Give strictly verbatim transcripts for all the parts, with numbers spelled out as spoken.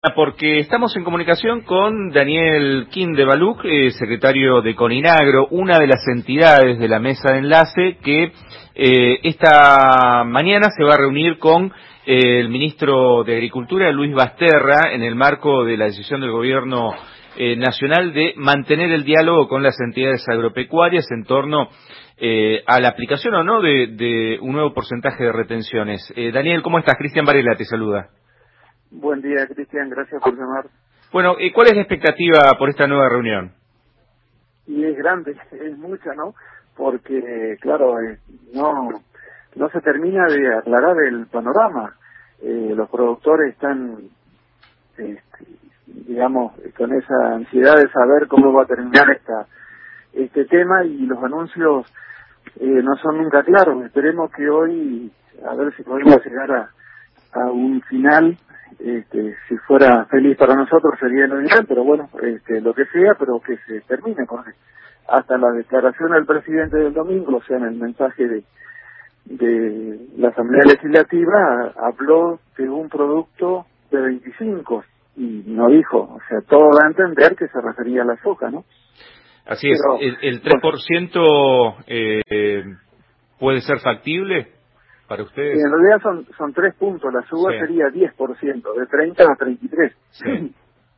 Porque estamos en comunicación con Daniel Kindevaluk, eh, secretario de Coninagro, una de las entidades de la mesa de enlace que eh, esta mañana se va a reunir con eh, el ministro de Agricultura, Luis Basterra, en el marco de la decisión del gobierno eh, nacional de mantener el diálogo con las entidades agropecuarias en torno eh, a la aplicación o no de, de un nuevo porcentaje de retenciones. Eh, Daniel, ¿cómo estás? Cristian Varela te saluda. Buen día, Cristian, gracias por llamar. Bueno, eh, ¿cuál es la expectativa por esta nueva reunión? Y es grande, es mucha, ¿no? Porque, claro, eh, no no se termina de aclarar el panorama. Eh, los productores están, este, digamos, con esa ansiedad de saber cómo va a terminar esta este tema y los anuncios eh, no son nunca claros. Esperemos que hoy, a ver si podemos llegar a, a un final. Este, si fuera feliz para nosotros sería lo ideal, pero bueno, este, lo que sea, pero que se termine, porque hasta la declaración del presidente del domingo, o sea, en el mensaje de, de la Asamblea Legislativa, habló de un producto de veinticinco y no dijo, o sea, todo da a entender que se refería a la soja, ¿no? Así es, Pero, ¿el, el tres por ciento eh, puede ser factible para sí, ustedes? en realidad son son tres puntos, la suba Sí, sería diez por ciento, de treinta a treinta y tres. sí.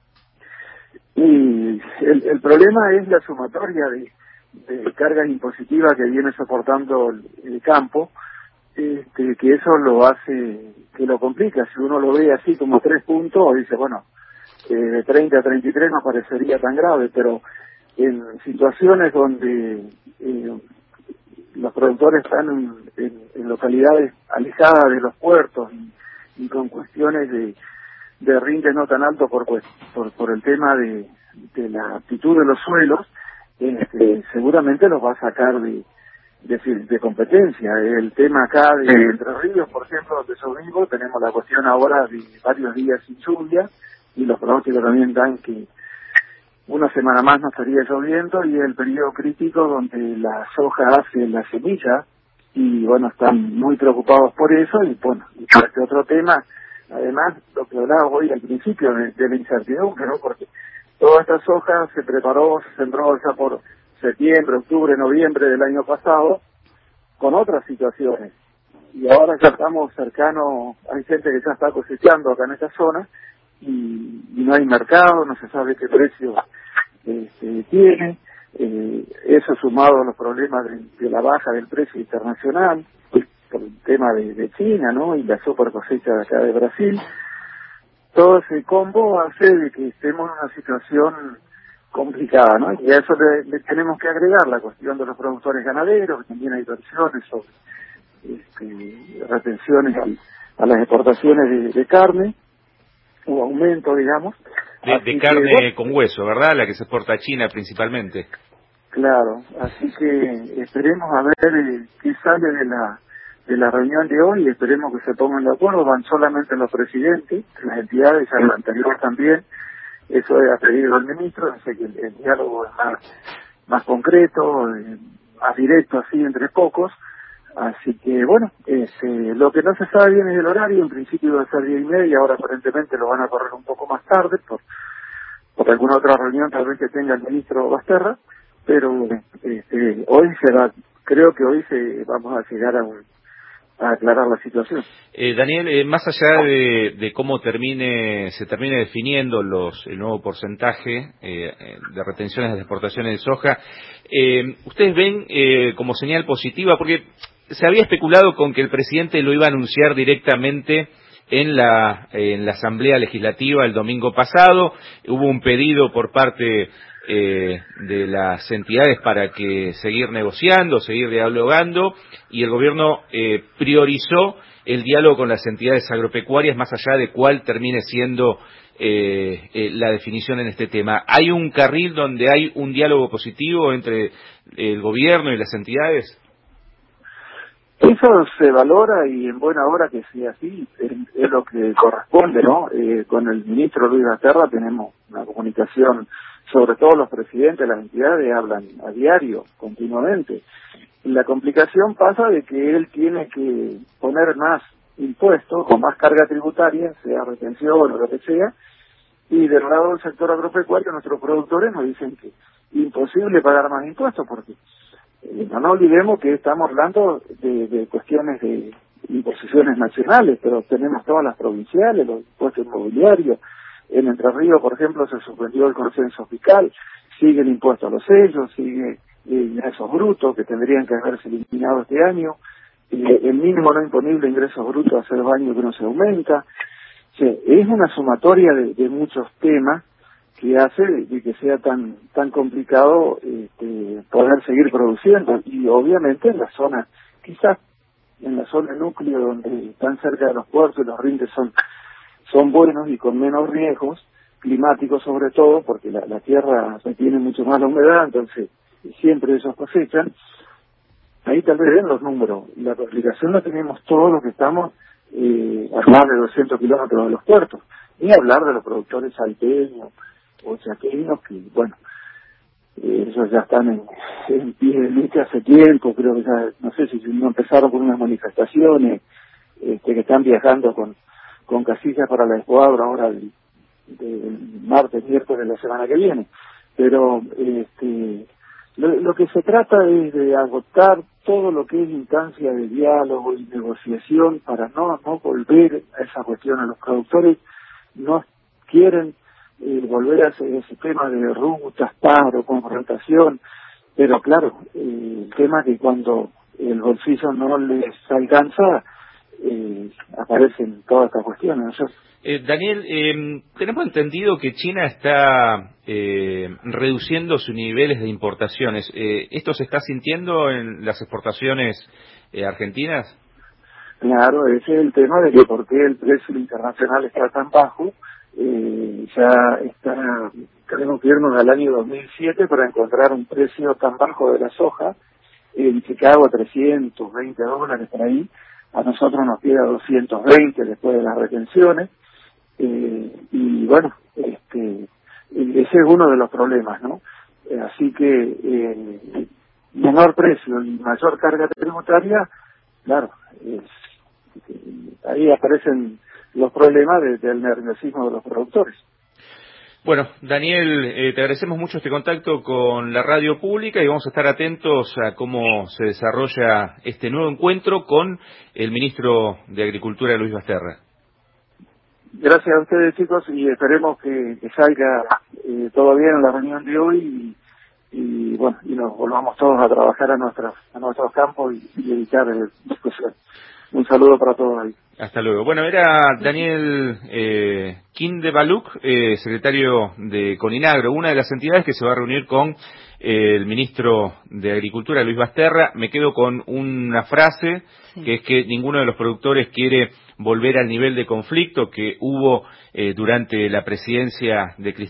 Y el, el problema es la sumatoria de, de cargas impositivas que viene soportando el, el campo, este, que eso lo hace, que lo complica. Si uno lo ve así como tres puntos, dice, bueno, eh, de treinta a treinta y tres no parecería tan grave, pero en situaciones donde eh, los productores están en, en, en localidades alejadas de los puertos y, y con cuestiones de de rinde no tan alto por pues, por, por el tema de, de la aptitud de los suelos, este, seguramente los va a sacar de, de, de competencia. El tema acá de Entre Ríos, por ejemplo, donde yo vivo, tenemos la cuestión ahora de varios días sin lluvia y los pronósticos también dan que una semana más no estaría lloviendo y el periodo crítico donde la soja hace la semilla y bueno, están muy preocupados por eso y bueno, y por este otro tema. Además, lo que hablaba hoy al principio de, de la incertidumbre, ¿no? Porque toda esta soja se preparó, se sembró ya por septiembre, octubre, noviembre del año pasado, con otras situaciones. Y ahora ya estamos cercanos, hay gente que ya está cosechando acá en esta zona, y, y no hay mercado, no se sabe qué precio este, tiene. Eh, eso sumado a los problemas de, de la baja del precio internacional, por el tema de, de China, ¿no? Y la super cosecha de acá de Brasil. Todo ese combo hace de que estemos en una situación complicada, ¿no? Y a eso le, le tenemos que agregar la cuestión de los productores ganaderos, que también hay versiones sobre este, retenciones a, a las exportaciones de, de carne, o aumento, digamos. De, de Así que, carne bueno, con hueso, ¿verdad? La que se exporta a China principalmente. claro, así que esperemos a ver eh, qué sale de la de la reunión de hoy, esperemos que se pongan de acuerdo, van solamente los presidentes, las entidades, ya lo anterior también, eso es a pedido del ministro, dice que el, el diálogo es más, más concreto, eh, más directo así entre pocos, así que bueno, este, lo que no se sabe bien es el horario, en principio iba a ser diez y media, ahora aparentemente lo van a correr un poco más tarde, por, por alguna otra reunión tal vez que tenga el ministro Basterra, pero este, hoy será, creo que hoy se vamos a llegar a un a aclarar la situación. Eh, Daniel, eh, más allá de, de cómo termine se termine definiendo los el nuevo porcentaje eh, de retenciones de exportaciones de soja, eh, ¿ustedes ven eh, como señal positiva? Porque se había especulado con que el presidente lo iba a anunciar directamente en la en la Asamblea Legislativa el domingo pasado. Hubo un pedido por parte eh, de las entidades para que seguir negociando, seguir dialogando, y el gobierno eh, priorizó el diálogo con las entidades agropecuarias más allá de cuál termine siendo eh, eh, la definición en este tema. ¿Hay un carril donde hay un diálogo positivo entre el gobierno y las entidades? Eso se valora y en buena hora que sea así, es, es lo que corresponde, ¿no? Eh, con el ministro Luis Basterra tenemos una comunicación, sobre todo los presidentes de las entidades hablan a diario, continuamente. La complicación pasa de que él tiene que poner más impuestos o más carga tributaria, sea retención o lo que sea, Y del lado del sector agropecuario, nuestros productores nos dicen que imposible pagar más impuestos, porque eh, no nos olvidemos que estamos hablando de, de cuestiones de imposiciones nacionales, pero tenemos todas las provinciales, los impuestos inmobiliarios. En Entre Ríos, por ejemplo, se suspendió el consenso fiscal, sigue el impuesto a los sellos, sigue ingresos brutos que tendrían que haberse eliminado este año, eh, el mínimo no imponible de ingresos brutos hace dos años que no se aumenta. O sea, es una sumatoria de, de muchos temas que hace de, de que sea tan tan complicado este, poder seguir produciendo, y obviamente en la zona, quizás en la zona núcleo donde están cerca de los puertos y los rindes son son buenos y con menos riesgos climáticos, sobre todo porque la, la tierra retiene mucho más la humedad, entonces siempre ellos cosechan. Ahí tal vez ven los números. La complicación la tenemos todos los que estamos eh, a más de doscientos kilómetros de los puertos, ni hablar de los productores salteños o chaqueños que, bueno, eh, ellos ya están en, en pie de lucha hace tiempo. Creo que ya, no sé si no empezaron con unas manifestaciones, este, que están viajando con con casillas para la escuadra ahora el, el martes, miércoles de la semana que viene. Pero este lo, lo que se trata es de agotar todo lo que es instancia de diálogo y negociación para no no volver a esa cuestión. A los productores no quieren eh, volver a ese, ese tema de rutas, paro, confrontación, pero claro, eh, el tema que cuando el bolsillo no les alcanza, Eh, aparecen todas estas cuestiones, ¿no? Yo... Eh, Daniel, eh, tenemos entendido que China está eh, reduciendo sus niveles de importaciones. Eh, ¿Esto se está sintiendo en las exportaciones eh, argentinas? Claro, ese es el tema de que por qué el precio internacional está tan bajo. Eh, ya está, tenemos que irnos al año dos mil siete para encontrar un precio tan bajo de la soja. En Chicago, trescientos veinte dólares por ahí. A nosotros nos queda doscientos veinte después de las retenciones, eh, y bueno, este, ese es uno de los problemas, ¿no? Eh, así que eh, menor precio y mayor carga tributaria, claro, es, ahí aparecen los problemas de, del nerviosismo de los productores. Bueno, Daniel, eh, te agradecemos mucho este contacto con la radio pública y vamos a estar atentos a cómo se desarrolla este nuevo encuentro con el ministro de Agricultura, Luis Basterra. Gracias a ustedes, chicos, y esperemos que, que salga eh, todo bien en la reunión de hoy y, y bueno, y nos volvamos todos a trabajar a nuestros a nuestros campos y, y evitar eh, discusión. Un saludo para todos ahí. Hasta luego. Bueno, era Daniel eh, Kindebaluk, eh, secretario de Coninagro, una de las entidades que se va a reunir con eh, el ministro de Agricultura, Luis Basterra. Me quedo con una frase, sí, que es que ninguno de los productores quiere volver al nivel de conflicto que hubo eh, durante la presidencia de Cristina.